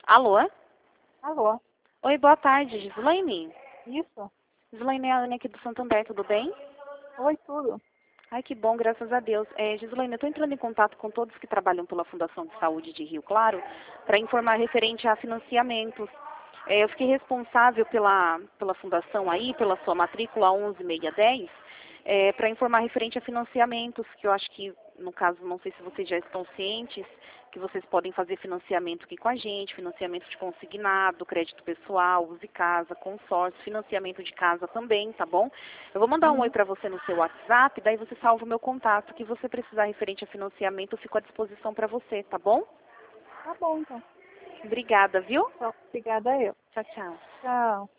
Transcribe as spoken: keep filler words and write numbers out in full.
Alô? Alô? Oi, boa tarde, Gislaine. Isso? Gislaine é a Anne aqui do Santander, tudo bem? Oi, tudo. Ai, que bom, graças a Deus. É, Gislaine, eu estou entrando em contato com todos que trabalham pela Fundação de Saúde de Rio Claro para informar referente a financiamentos. É, eu fiquei responsável pela, pela fundação aí, pela sua matrícula onze seis um zero, é, para informar referente a financiamentos, que eu acho que, no caso, não sei se vocês já estão cientes, que vocês podem fazer financiamento aqui com a gente, financiamento de consignado, crédito pessoal, use casa, consórcio, financiamento de casa também, tá bom? Eu vou mandar um oi Uhum. para você no seu WhatsApp, daí você salva o meu contato, que você precisar referente a financiamento, eu fico à disposição para você, tá bom? Tá bom, então. Obrigada, viu? Então, obrigada eu. Tchau, tchau. Tchau.